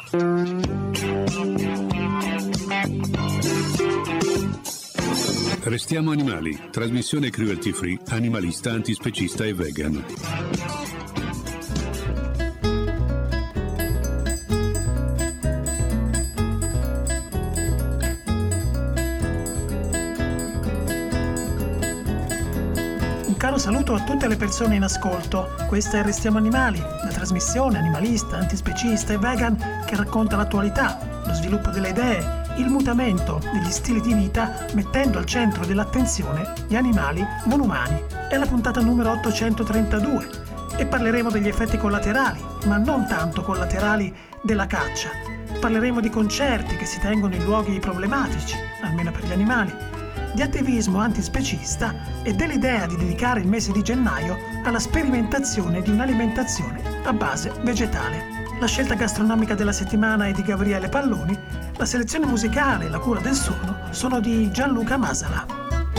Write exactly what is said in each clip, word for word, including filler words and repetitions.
Restiamo animali, trasmissione cruelty free, animalista, antispecista e vegan. Un caro saluto a tutte le persone in ascolto. Questa è Restiamo Animali, la trasmissione animalista, antispecista e vegan che racconta l'attualità, lo sviluppo delle idee, il mutamento degli stili di vita, mettendo al centro dell'attenzione gli animali non umani. È la puntata numero ottocentotrentadue e parleremo degli effetti collaterali, ma non tanto collaterali, della caccia. Parleremo di concerti che si tengono in luoghi problematici, almeno per gli animali, di attivismo antispecista e dell'idea di dedicare il mese di gennaio alla sperimentazione di un'alimentazione a base vegetale. La scelta gastronomica della settimana è di Gabriele Palloni, la selezione musicale e la cura del suono sono di Gianluca Masala.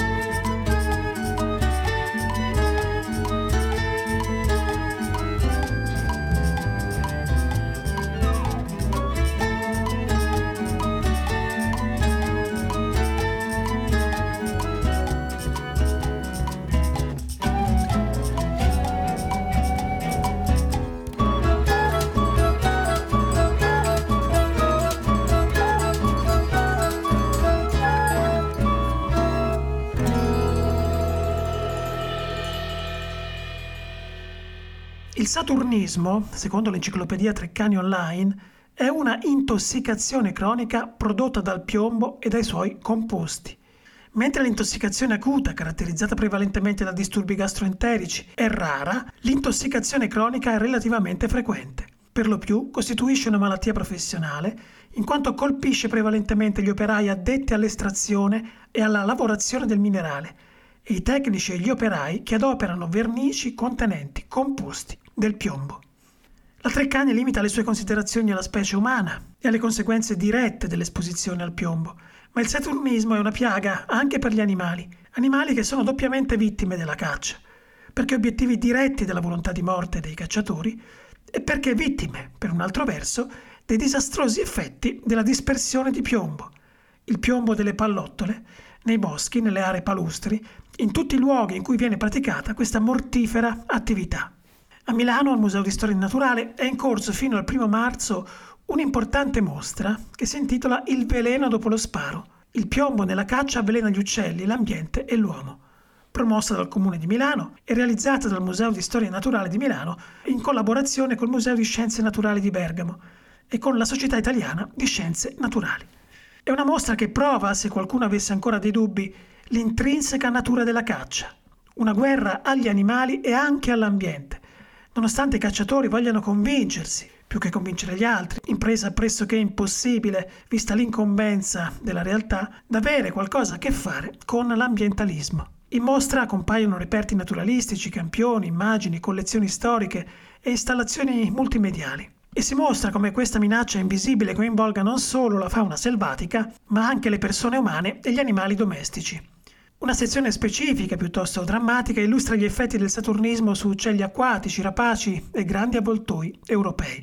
Il saturnismo, secondo l'enciclopedia Treccani Online, è una intossicazione cronica prodotta dal piombo e dai suoi composti. Mentre l'intossicazione acuta, caratterizzata prevalentemente da disturbi gastroenterici, è rara, l'intossicazione cronica è relativamente frequente. Per lo più costituisce una malattia professionale, in quanto colpisce prevalentemente gli operai addetti all'estrazione e alla lavorazione del minerale, e i tecnici e gli operai che adoperano vernici contenenti composti del piombo. La Treccani limita le sue considerazioni alla specie umana e alle conseguenze dirette dell'esposizione al piombo, ma il saturnismo è una piaga anche per gli animali, animali che sono doppiamente vittime della caccia, perché obiettivi diretti della volontà di morte dei cacciatori e perché vittime, per un altro verso, dei disastrosi effetti della dispersione di piombo, il piombo delle pallottole, nei boschi, nelle aree palustri, in tutti i luoghi in cui viene praticata questa mortifera attività. A Milano, al Museo di Storia Naturale, è in corso fino al primo marzo un'importante mostra che si intitola Il veleno dopo lo sparo. Il piombo nella caccia avvelena gli uccelli, l'ambiente e l'uomo. Promossa dal Comune di Milano e realizzata dal Museo di Storia Naturale di Milano in collaborazione col Museo di Scienze Naturali di Bergamo e con la Società Italiana di Scienze Naturali. È una mostra che prova, se qualcuno avesse ancora dei dubbi, l'intrinseca natura della caccia, una guerra agli animali e anche all'ambiente, nonostante i cacciatori vogliano convincersi, più che convincere gli altri, impresa pressoché impossibile, vista l'incombenza della realtà, d'avere qualcosa a che fare con l'ambientalismo. In mostra compaiono reperti naturalistici, campioni, immagini, collezioni storiche e installazioni multimediali. E si mostra come questa minaccia invisibile coinvolga non solo la fauna selvatica, ma anche le persone umane e gli animali domestici. Una sezione specifica, piuttosto drammatica, illustra gli effetti del saturnismo su uccelli acquatici, rapaci e grandi avvoltoi europei.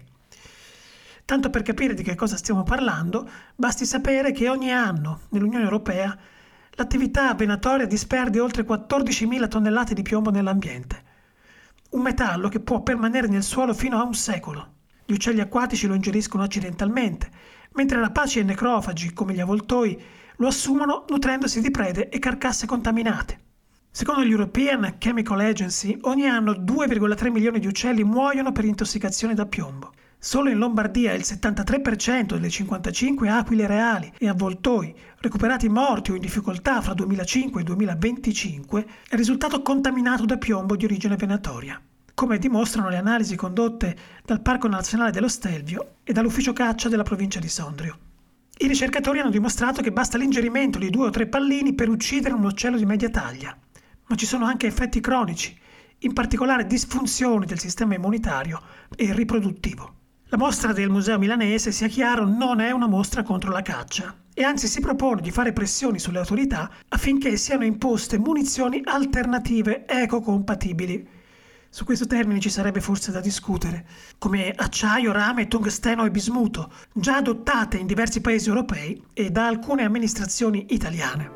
Tanto per capire di che cosa stiamo parlando, basti sapere che ogni anno nell'Unione Europea l'attività venatoria disperde oltre quattordicimila tonnellate di piombo nell'ambiente, un metallo che può permanere nel suolo fino a un secolo. Gli uccelli acquatici lo ingeriscono accidentalmente, mentre rapaci e necrofagi, come gli avvoltoi, lo assumono nutrendosi di prede e carcasse contaminate. Secondo l'European Chemical Agency, ogni anno due virgola tre milioni di uccelli muoiono per intossicazione da piombo. Solo in Lombardia il settantatré per cento delle cinquantacinque aquile reali e avvoltoi recuperati morti o in difficoltà fra duemilacinque e duemilaventicinque è risultato contaminato da piombo di origine venatoria, come dimostrano le analisi condotte dal Parco Nazionale dello Stelvio e dall'Ufficio Caccia della provincia di Sondrio. I ricercatori hanno dimostrato che basta l'ingerimento di due o tre pallini per uccidere un uccello di media taglia, ma ci sono anche effetti cronici, in particolare disfunzioni del sistema immunitario e riproduttivo. La mostra del Museo Milanese, sia chiaro, non è una mostra contro la caccia e anzi si propone di fare pressioni sulle autorità affinché siano imposte munizioni alternative ecocompatibili. Su questo termine ci sarebbe forse da discutere, come acciaio, rame, tungsteno e bismuto, già adottate in diversi paesi europei e da alcune amministrazioni italiane.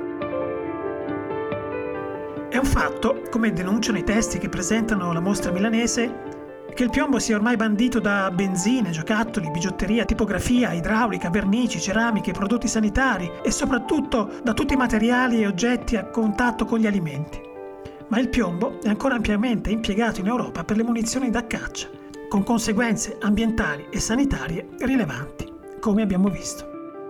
È un fatto, come denunciano i testi che presentano la mostra milanese, che il piombo sia ormai bandito da benzine, giocattoli, bigiotteria, tipografia, idraulica, vernici, ceramiche, prodotti sanitari e soprattutto da tutti i materiali e oggetti a contatto con gli alimenti. Ma il piombo è ancora ampiamente impiegato in Europa per le munizioni da caccia, con conseguenze ambientali e sanitarie rilevanti, come abbiamo visto.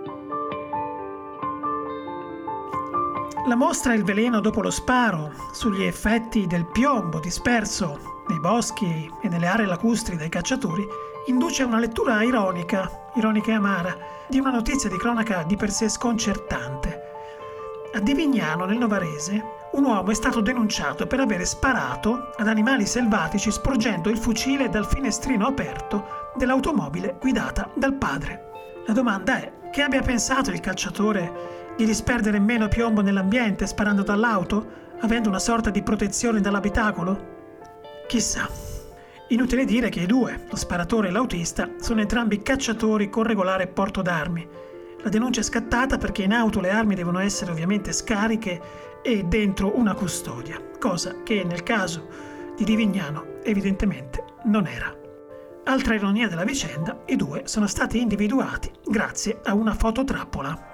La mostra Il veleno dopo lo sparo sugli effetti del piombo disperso nei boschi e nelle aree lacustri dai cacciatori induce a una lettura ironica, ironica e amara, di una notizia di cronaca di per sé sconcertante. A Divignano, nel Novarese, un uomo è stato denunciato per avere sparato ad animali selvatici sporgendo il fucile dal finestrino aperto dell'automobile guidata dal padre. La domanda è: che abbia pensato il cacciatore di disperdere meno piombo nell'ambiente sparando dall'auto, avendo una sorta di protezione dall'abitacolo? Chissà. Inutile dire che i due, lo sparatore e l'autista, sono entrambi cacciatori con regolare porto d'armi. La denuncia è scattata perché in auto le armi devono essere ovviamente scariche e dentro una custodia, cosa che nel caso di Divignano evidentemente non era. Altra ironia della vicenda, i due sono stati individuati grazie a una fototrappola.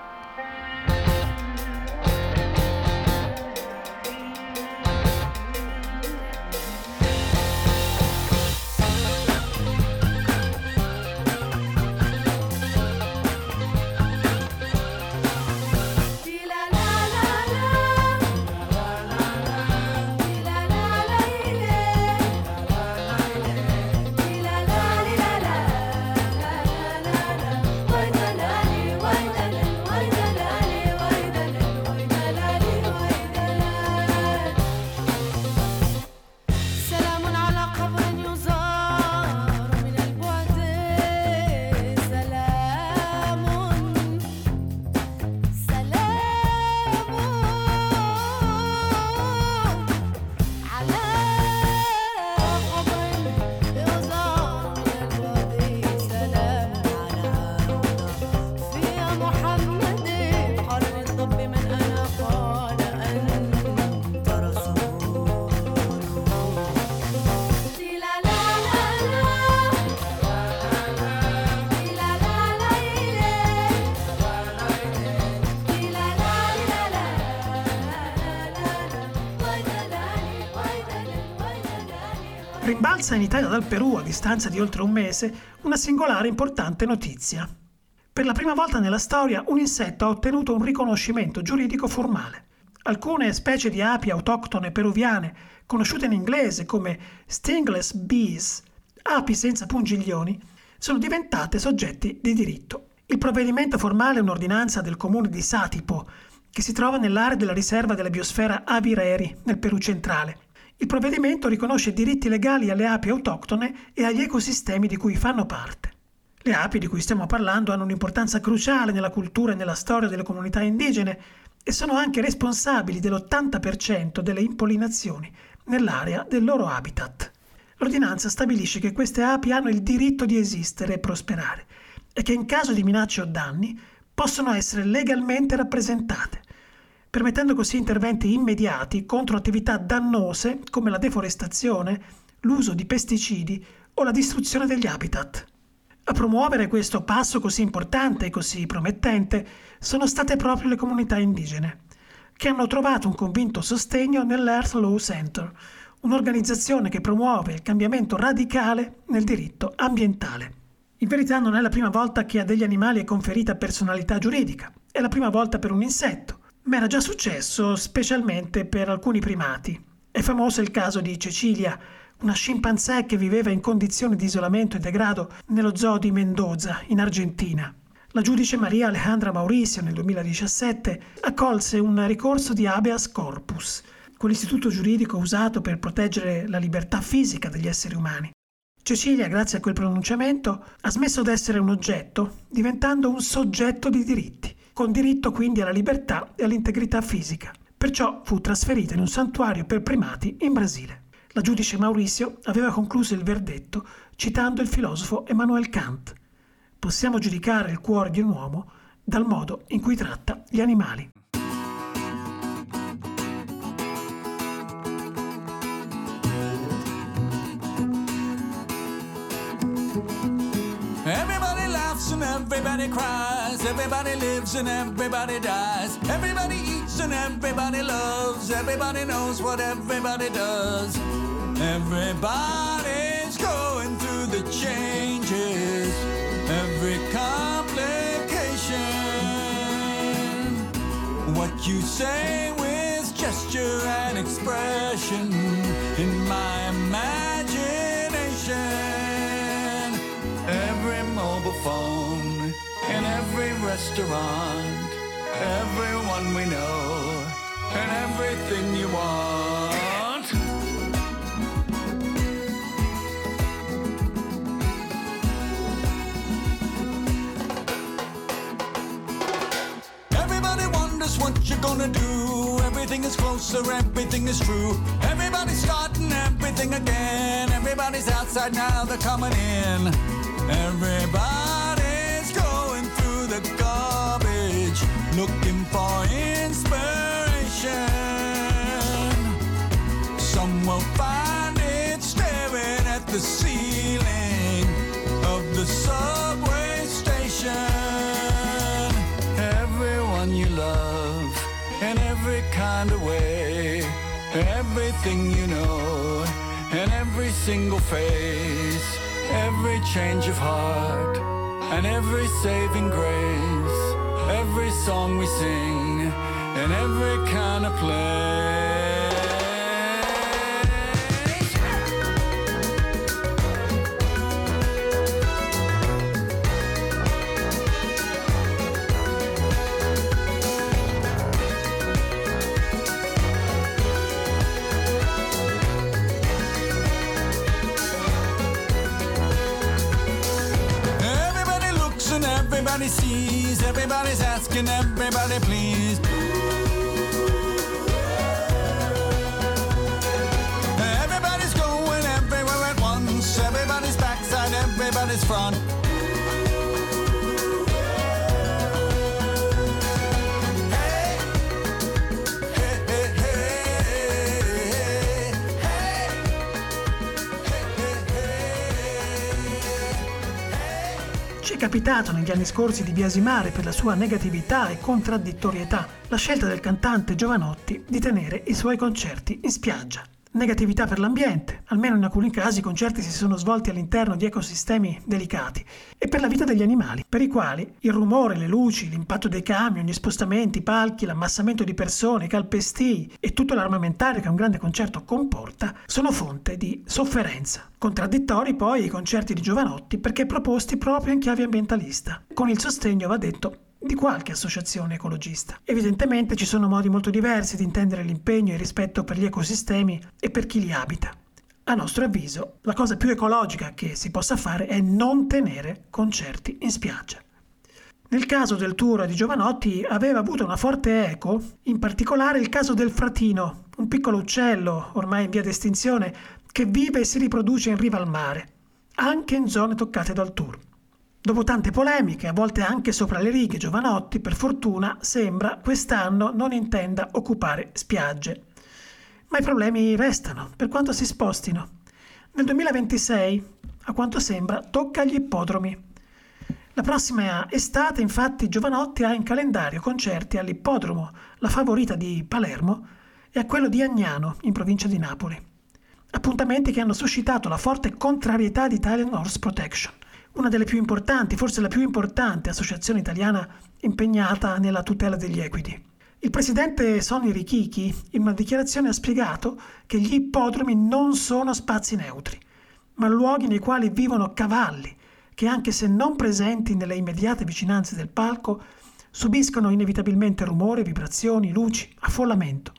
Rimbalza in Italia dal Perù, a distanza di oltre un mese, una singolare e importante notizia. Per la prima volta nella storia un insetto ha ottenuto un riconoscimento giuridico formale. Alcune specie di api autoctone peruviane, conosciute in inglese come stingless bees, api senza pungiglioni, sono diventate soggetti di diritto. Il provvedimento formale è un'ordinanza del comune di Satipo, che si trova nell'area della riserva della biosfera Avireri, nel Perù centrale. Il provvedimento riconosce diritti legali alle api autoctone e agli ecosistemi di cui fanno parte. Le api di cui stiamo parlando hanno un'importanza cruciale nella cultura e nella storia delle comunità indigene e sono anche responsabili dell'ottanta per cento delle impollinazioni nell'area del loro habitat. L'ordinanza stabilisce che queste api hanno il diritto di esistere e prosperare e che in caso di minacce o danni possono essere legalmente rappresentate, permettendo così interventi immediati contro attività dannose come la deforestazione, l'uso di pesticidi o la distruzione degli habitat. A promuovere questo passo così importante e così promettente sono state proprio le comunità indigene, che hanno trovato un convinto sostegno nell'Earth Law Center, un'organizzazione che promuove il cambiamento radicale nel diritto ambientale. In verità non è la prima volta che a degli animali è conferita personalità giuridica, è la prima volta per un insetto, ma era già successo specialmente per alcuni primati. È famoso il caso di Cecilia, una scimpanzé che viveva in condizioni di isolamento e degrado nello zoo di Mendoza, in Argentina. La giudice Maria Alejandra Mauricio nel duemiladiciassette accolse un ricorso di habeas corpus, quell'istituto giuridico usato per proteggere la libertà fisica degli esseri umani. Cecilia, grazie a quel pronunciamento, ha smesso d'essere un oggetto, diventando un soggetto di diritti, con diritto quindi alla libertà e all'integrità fisica. Perciò fu trasferita in un santuario per primati in Brasile. La giudice Maurizio aveva concluso il verdetto citando il filosofo Emmanuel Kant. Possiamo giudicare il cuore di un uomo dal modo in cui tratta gli animali. Everybody laughs and everybody cries. Everybody lives and everybody dies. Everybody eats and everybody loves. Everybody knows what everybody does. Everybody's going through the changes. Every complication. What you say with gesture and expression in my imagination. Every mobile phone, in every restaurant, everyone we know, and everything you want. Everybody wonders what you're gonna do. Everything is closer, everything is true. Everybody's starting everything again. Everybody's outside now, they're coming in. Everybody's going through the garbage, looking for inspiration. Some will find it staring at the ceiling of the subway station. Everyone you love, in every kind of way, everything you know, and every single face. Every change of heart and every saving grace, every song we sing and every kind of place. Everybody sees, everybody's asking, everybody please. Everybody's going everywhere at once. Everybody's backside, everybody's front. Ci è capitato negli anni scorsi di biasimare per la sua negatività e contraddittorietà la scelta del cantante Jovanotti di tenere i suoi concerti in spiaggia. Negatività per l'ambiente, almeno in alcuni casi i concerti si sono svolti all'interno di ecosistemi delicati, e per la vita degli animali, per i quali il rumore, le luci, l'impatto dei camion, gli spostamenti, i palchi, l'ammassamento di persone, i calpestii e tutto l'armamentario che un grande concerto comporta sono fonte di sofferenza. Contraddittori poi i concerti di Jovanotti perché proposti proprio in chiave ambientalista, con il sostegno, va detto, di qualche associazione ecologista. Evidentemente ci sono modi molto diversi di intendere l'impegno e il rispetto per gli ecosistemi e per chi li abita. A nostro avviso, la cosa più ecologica che si possa fare è non tenere concerti in spiaggia. Nel caso del tour di Jovanotti aveva avuto una forte eco, in particolare il caso del fratino, un piccolo uccello ormai in via d'estinzione che vive e si riproduce in riva al mare, anche in zone toccate dal tour. Dopo tante polemiche, a volte anche sopra le righe, Jovanotti, per fortuna, sembra quest'anno non intenda occupare spiagge. Ma i problemi restano, per quanto si spostino. Nel duemilaventisei, a quanto sembra, tocca agli ippodromi. La prossima estate, infatti, Jovanotti ha in calendario concerti all'ippodromo La Favorita di Palermo e a quello di Agnano, in provincia di Napoli. Appuntamenti che hanno suscitato la forte contrarietà di Italian Horse Protection, una delle più importanti, forse la più importante associazione italiana impegnata nella tutela degli equidi. Il presidente Sonny Richichi in una dichiarazione ha spiegato che gli ippodromi non sono spazi neutri, ma luoghi nei quali vivono cavalli che, anche se non presenti nelle immediate vicinanze del palco, subiscono inevitabilmente rumore, vibrazioni, luci, affollamento.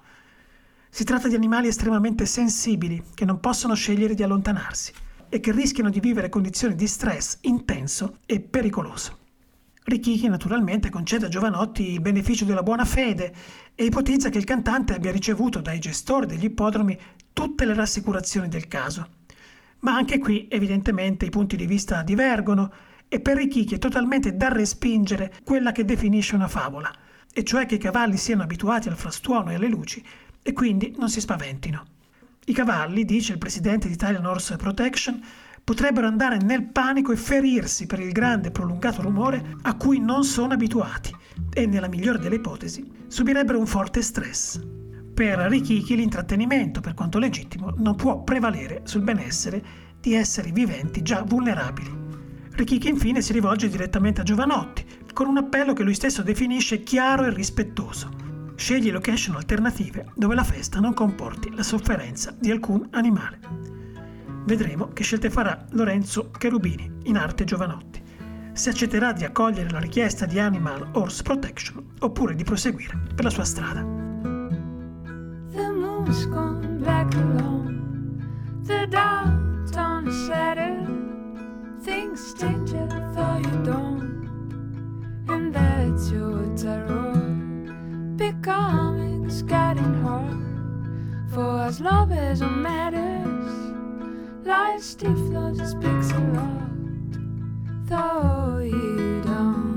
Si tratta di animali estremamente sensibili che non possono scegliere di allontanarsi e che rischiano di vivere condizioni di stress intenso e pericoloso. Richichi naturalmente concede a Jovanotti il beneficio della buona fede e ipotizza che il cantante abbia ricevuto dai gestori degli ippodromi tutte le rassicurazioni del caso. Ma anche qui evidentemente i punti di vista divergono e per Richichi è totalmente da respingere quella che definisce una favola, e cioè che i cavalli siano abituati al frastuono e alle luci e quindi non si spaventino. I cavalli, dice il presidente di Italian Horse Protection, potrebbero andare nel panico e ferirsi per il grande e prolungato rumore a cui non sono abituati e, nella migliore delle ipotesi, subirebbero un forte stress. Per Richichi l'intrattenimento, per quanto legittimo, non può prevalere sul benessere di esseri viventi già vulnerabili. Richichi infine si rivolge direttamente a Giovanotti con un appello che lui stesso definisce chiaro e rispettoso. Sceglie location alternative dove la festa non comporti la sofferenza di alcun animale. Vedremo che scelte farà Lorenzo Cherubini, in arte Giovanotti, se accetterà di accogliere la richiesta di Animal Horse Protection oppure di proseguire per la sua strada. The moon's gone back alone, the downtown is shattered, things change, I thought you don't, and that's your terror. Becoming's getting hard, for as long as it matters, life still flows, speaks a lot, though you don't.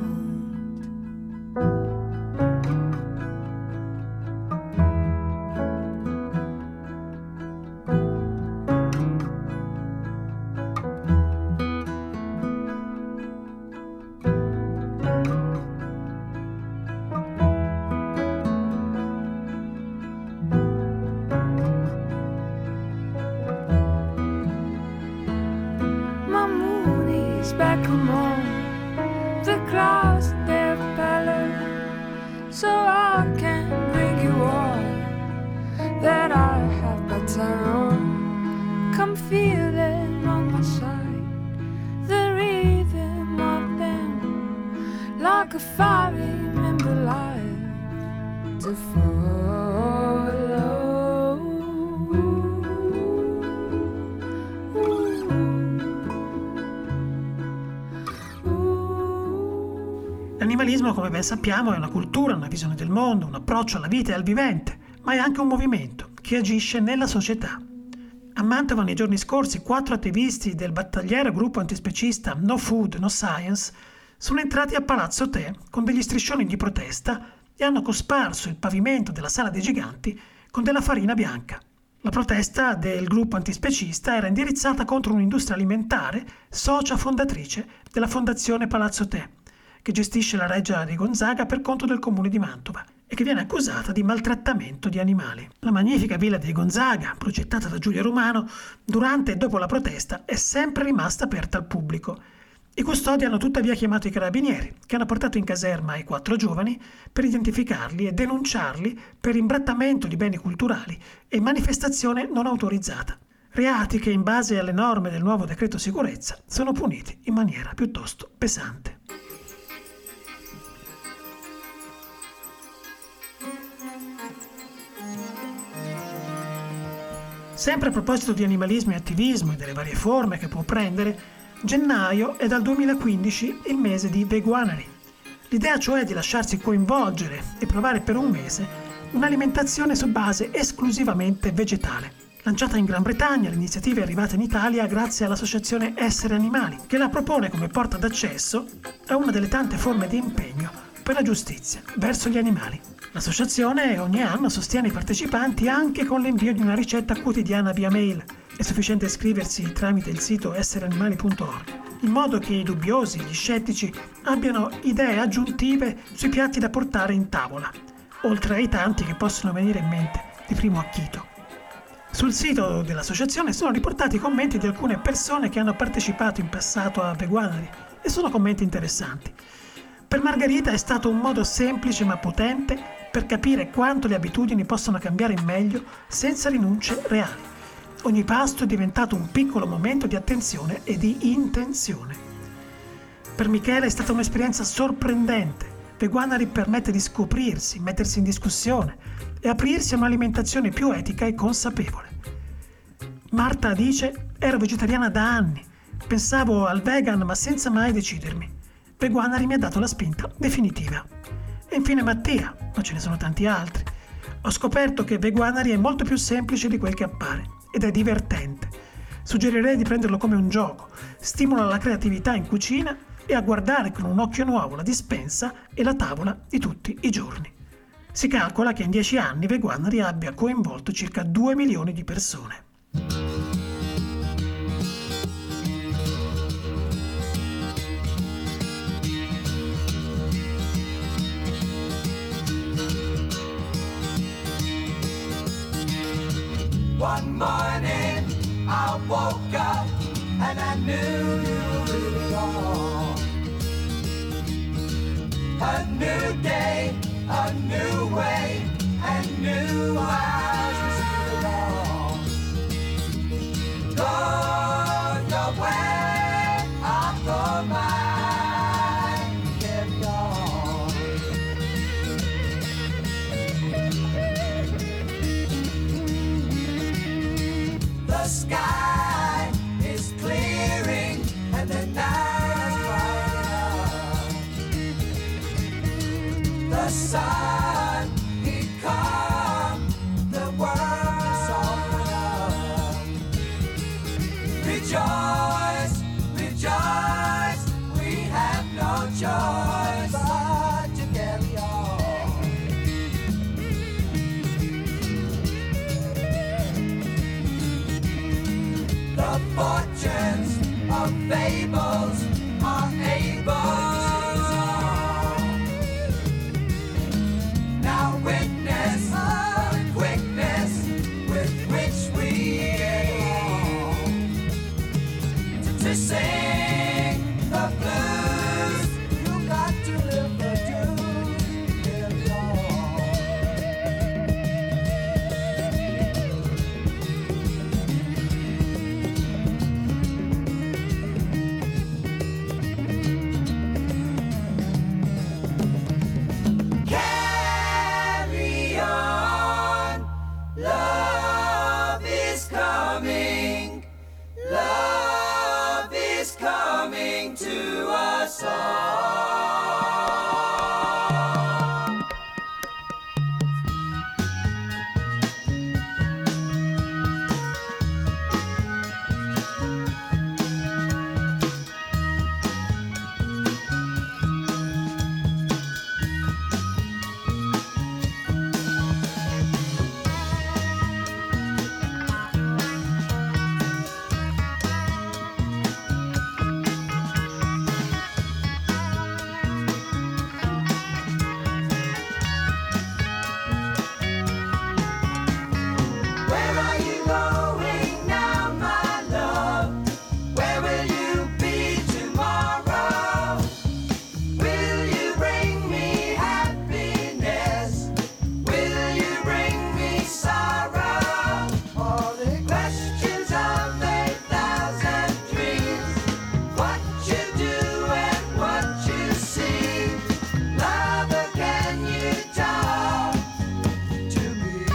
Back home, the clouds they're pallor, so I can bring you all that I have but terror. Come feel them on my side, the rhythm of them, like a fire remember life to follow. L'animalismo, come ben sappiamo, è una cultura, una visione del mondo, un approccio alla vita e al vivente, ma è anche un movimento che agisce nella società. A Mantova nei giorni scorsi quattro attivisti del battagliero gruppo antispecista No Food, No Science sono entrati a Palazzo Te con degli striscioni di protesta e hanno cosparso il pavimento della Sala dei Giganti con della farina bianca. La protesta del gruppo antispecista era indirizzata contro un'industria alimentare, socia fondatrice della Fondazione Palazzo Te, che gestisce la Reggia di Gonzaga per conto del comune di Mantova e che viene accusata di maltrattamento di animali. La magnifica villa di Gonzaga, progettata da Giulio Romano, durante e dopo la protesta è sempre rimasta aperta al pubblico. I custodi hanno tuttavia chiamato i carabinieri, che hanno portato in caserma i quattro giovani per identificarli e denunciarli per imbrattamento di beni culturali e manifestazione non autorizzata. Reati che, in base alle norme del nuovo decreto sicurezza, sono puniti in maniera piuttosto pesante. Sempre a proposito di animalismo e attivismo e delle varie forme che può prendere, gennaio è dal duemilaquindici il mese di Veguanary. L'idea cioè è di lasciarsi coinvolgere e provare per un mese un'alimentazione su base esclusivamente vegetale. Lanciata in Gran Bretagna, l'iniziativa è arrivata in Italia grazie all'associazione Essere Animali, che la propone come porta d'accesso a una delle tante forme di impegno per la giustizia verso gli animali. L'associazione ogni anno sostiene i partecipanti anche con l'invio di una ricetta quotidiana via mail. È sufficiente iscriversi tramite il sito essere animali punto org, in modo che i dubbiosi, gli scettici, abbiano idee aggiuntive sui piatti da portare in tavola, oltre ai tanti che possono venire in mente di primo acchito. Sul sito dell'associazione sono riportati i commenti di alcune persone che hanno partecipato in passato a Veguanary e sono commenti interessanti. Per Margherita è stato un modo semplice ma potente per capire quanto le abitudini possono cambiare in meglio senza rinunce reali. Ogni pasto è diventato un piccolo momento di attenzione e di intenzione. Per Michele è stata un'esperienza sorprendente. Veguanary permette di scoprirsi, mettersi in discussione e aprirsi a un'alimentazione più etica e consapevole. Marta dice: ero vegetariana da anni, pensavo al vegan ma senza mai decidermi. Veguanary mi ha dato la spinta definitiva. E infine Mattia, ma ce ne sono tanti altri. Ho scoperto che Veganuary è molto più semplice di quel che appare ed è divertente. Suggerirei di prenderlo come un gioco, stimola la creatività in cucina e a guardare con un occhio nuovo la dispensa e la tavola di tutti i giorni. Si calcola che in dieci anni Veganuary abbia coinvolto circa due milioni di persone. One morning I woke up and I knew it all. A new day, a new way, and new eyes to see it all. Go your way, I'll go mine, kept on. The sky is clearing and the night is brightening up. The sun, he come, the world is open up. Rejoice, rejoice, we have no choice but to carry on. The fortunes of fables are able to solve. Now witness the quickness with which we get on. To sing the blues, you got to live the dues, live on. Carry on, love is coming, love is coming to us all. Where are you going now, my love? Where will you be tomorrow? Will you bring me happiness? Will you bring me sorrow? All the questions of a thousand dreams. What you do and what you see. Lover, can you talk to me?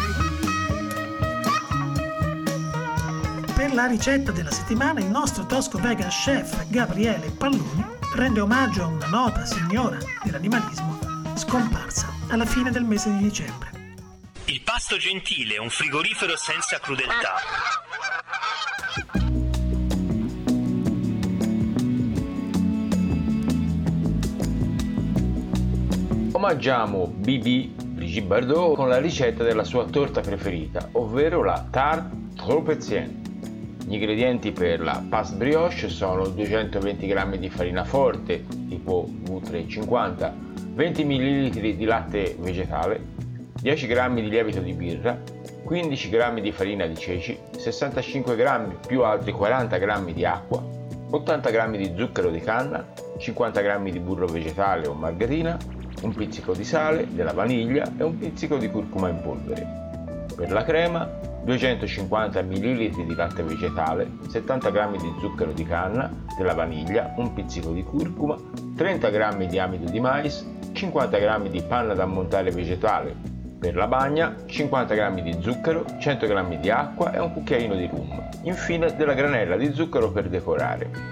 Per la ricetta della settimana il nostro tosco vegan chef Gabriele Palloni rende omaggio a una nota signora dell'animalismo scomparsa alla fine del mese di dicembre. Il pasto gentile, un frigorifero senza crudeltà. Omaggiamo B B Brigitte Bardot con la ricetta della sua torta preferita, ovvero la tarte tropézienne. Gli ingredienti per la pâte brioche sono duecentoventi grammi di farina forte tipo V trecentocinquanta, venti millilitri di latte vegetale, dieci grammi di lievito di birra, quindici grammi di farina di ceci, sessantacinque grammi più altri quaranta grammi di acqua, ottanta grammi di zucchero di canna, cinquanta grammi di burro vegetale o margarina, un pizzico di sale, della vaniglia e un pizzico di curcuma in polvere. Per la crema, duecentocinquanta millilitri di latte vegetale, settanta grammi di zucchero di canna, della vaniglia, un pizzico di curcuma, trenta grammi di amido di mais, cinquanta grammi di panna da montare vegetale. Per la bagna, cinquanta grammi di zucchero, cento grammi di acqua e un cucchiaino di rum. Infine della granella di zucchero per decorare.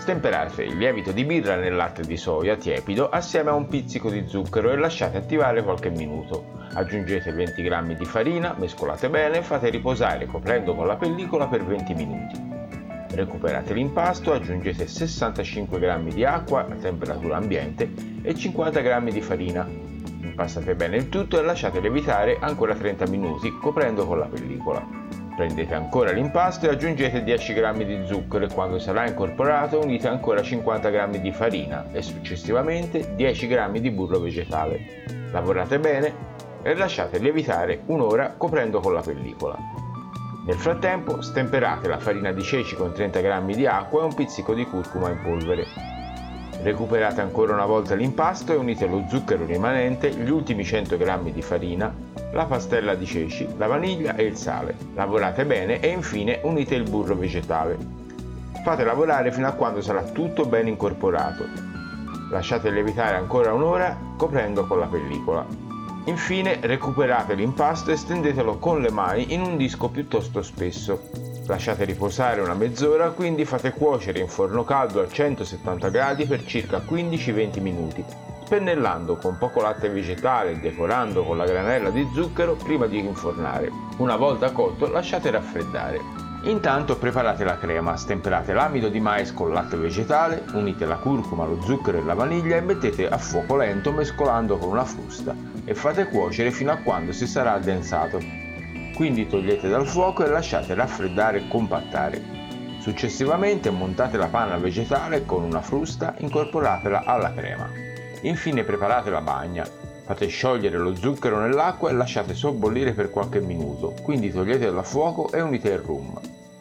Stemperate il lievito di birra nel latte di soia tiepido assieme a un pizzico di zucchero e lasciate attivare qualche minuto. Aggiungete venti grammi di farina, mescolate bene e fate riposare coprendo con la pellicola per venti minuti. Recuperate l'impasto, aggiungete sessantacinque grammi di acqua a temperatura ambiente e cinquanta grammi di farina. Impastate bene il tutto e lasciate lievitare ancora trenta minuti coprendo con la pellicola. Prendete ancora l'impasto e aggiungete dieci grammi di zucchero e quando sarà incorporato unite ancora cinquanta grammi di farina e successivamente dieci grammi di burro vegetale. Lavorate bene e lasciate lievitare un'ora coprendo con la pellicola. Nel frattempo stemperate la farina di ceci con trenta grammi di acqua e un pizzico di curcuma in polvere. Recuperate ancora una volta l'impasto e unite lo zucchero rimanente, gli ultimi cento grammi di farina, la pastella di ceci, la vaniglia e il sale. Lavorate bene e infine unite il burro vegetale. Fate lavorare fino a quando sarà tutto ben incorporato. Lasciate lievitare ancora un'ora coprendo con la pellicola. Infine recuperate l'impasto e stendetelo con le mani in un disco piuttosto spesso. Lasciate riposare una mezz'ora, quindi fate cuocere in forno caldo a centosettanta gradi per circa quindici venti minuti, spennellando con poco latte vegetale e decorando con la granella di zucchero prima di infornare. Una volta cotto lasciate raffreddare. Intanto preparate la crema, stemperate l'amido di mais con latte vegetale, unite la curcuma, lo zucchero e la vaniglia e mettete a fuoco lento mescolando con una frusta e fate cuocere fino a quando si sarà addensato. Quindi togliete dal fuoco e lasciate raffreddare e compattare. Successivamente montate la panna vegetale e con una frusta incorporatela alla crema. Infine preparate la bagna. Fate sciogliere lo zucchero nell'acqua e lasciate sobbollire per qualche minuto, quindi togliete dal fuoco e unite il rum.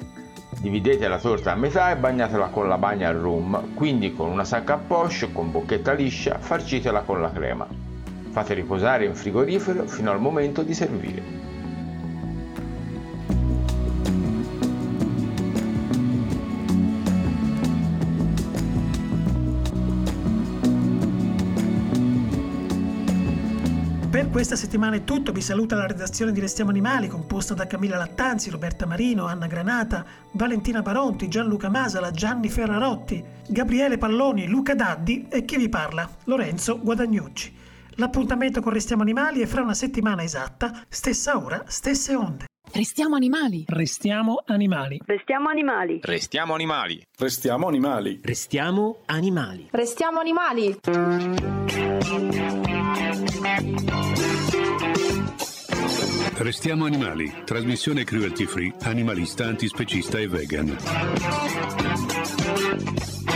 Dividete la torta a metà e bagnatela con la bagna al rum, quindi con una sacca a poche con bocchetta liscia farcitela con la crema. Fate riposare in frigorifero fino al momento di servire. Per questa settimana è tutto, vi saluta la redazione di Restiamo Animali, composta da Camilla Lattanzi, Roberta Marino, Anna Granata, Valentina Baronti, Gianluca Masala, Gianni Ferrarotti, Gabriele Palloni, Luca Daddi e chi vi parla, Lorenzo Guadagnucci. L'appuntamento con Restiamo Animali è fra una settimana esatta, stessa ora, stesse onde. Restiamo animali. Restiamo animali. Restiamo animali. Restiamo animali. Restiamo animali. Restiamo animali. Restiamo animali. Restiamo animali. Trasmissione cruelty free, animalista, antispecista e vegan.